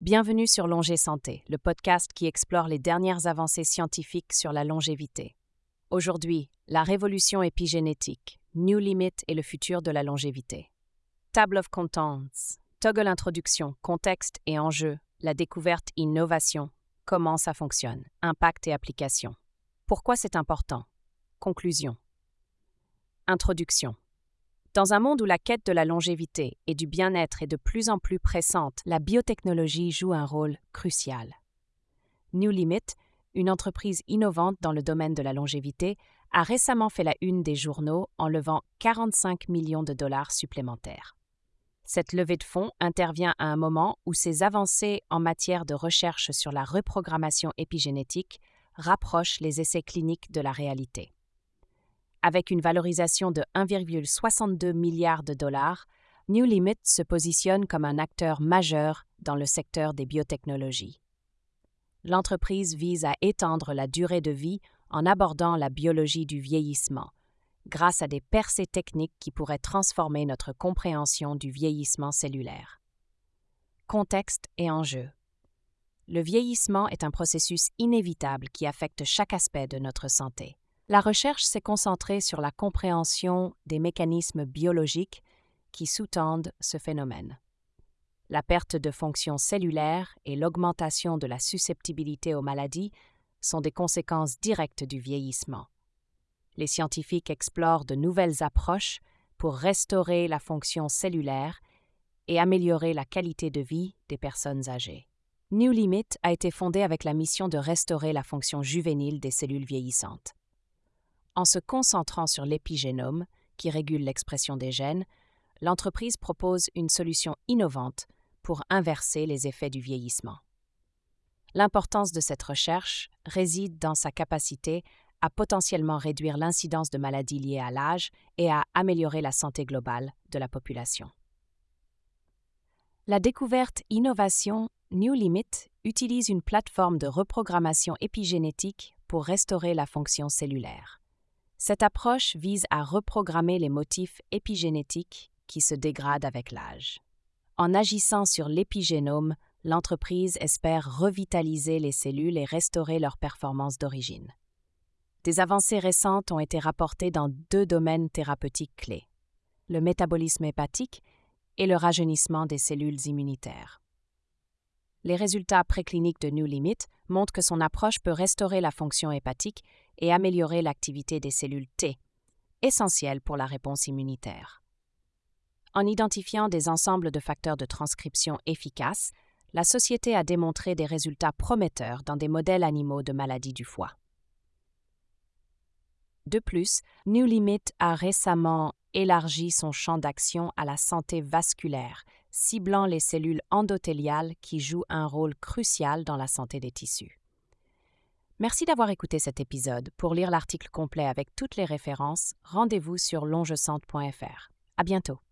Bienvenue sur Longé Santé, le podcast qui explore les dernières avancées scientifiques sur la longévité. Aujourd'hui, la révolution épigénétique, New Limit et le futur de la longévité. Table of Contents, toggle introduction, contexte et enjeux, la découverte, innovation, comment ça fonctionne, impact et application. Pourquoi c'est important? Conclusion. Introduction. Dans un monde où la quête de la longévité et du bien-être est de plus en plus pressante, la biotechnologie joue un rôle crucial. New Limit, une entreprise innovante dans le domaine de la longévité, a récemment fait la une des journaux en levant 45 millions de dollars supplémentaires. Cette levée de fonds intervient à un moment où ces avancées en matière de recherche sur la reprogrammation épigénétique rapprochent les essais cliniques de la réalité. Avec une valorisation de 1,62 milliard de dollars, New Limit se positionne comme un acteur majeur dans le secteur des biotechnologies. L'entreprise vise à étendre la durée de vie en abordant la biologie du vieillissement, grâce à des percées techniques qui pourraient transformer notre compréhension du vieillissement cellulaire. Contexte et enjeux. Le vieillissement est un processus inévitable qui affecte chaque aspect de notre santé. La recherche s'est concentrée sur la compréhension des mécanismes biologiques qui sous-tendent ce phénomène. La perte de fonction cellulaire et l'augmentation de la susceptibilité aux maladies sont des conséquences directes du vieillissement. Les scientifiques explorent de nouvelles approches pour restaurer la fonction cellulaire et améliorer la qualité de vie des personnes âgées. New Limit a été fondé avec la mission de restaurer la fonction juvénile des cellules vieillissantes. En se concentrant sur l'épigénome, qui régule l'expression des gènes, l'entreprise propose une solution innovante pour inverser les effets du vieillissement. L'importance de cette recherche réside dans sa capacité à potentiellement réduire l'incidence de maladies liées à l'âge et à améliorer la santé globale de la population. La découverte innovation New Limit utilise une plateforme de reprogrammation épigénétique pour restaurer la fonction cellulaire. Cette approche vise à reprogrammer les motifs épigénétiques qui se dégradent avec l'âge. En agissant sur l'épigénome, l'entreprise espère revitaliser les cellules et restaurer leur performance d'origine. Des avancées récentes ont été rapportées dans 2 domaines thérapeutiques clés, le métabolisme hépatique et le rajeunissement des cellules immunitaires. Les résultats précliniques de New Limit montrent que son approche peut restaurer la fonction hépatique et améliorer l'activité des cellules T, essentielles pour la réponse immunitaire. En identifiant des ensembles de facteurs de transcription efficaces, la société a démontré des résultats prometteurs dans des modèles animaux de maladies du foie. De plus, New Limit a récemment élargi son champ d'action à la santé vasculaire, ciblant les cellules endothéliales qui jouent un rôle crucial dans la santé des tissus. Merci d'avoir écouté cet épisode. Pour lire l'article complet avec toutes les références, rendez-vous sur longesante.fr. À bientôt.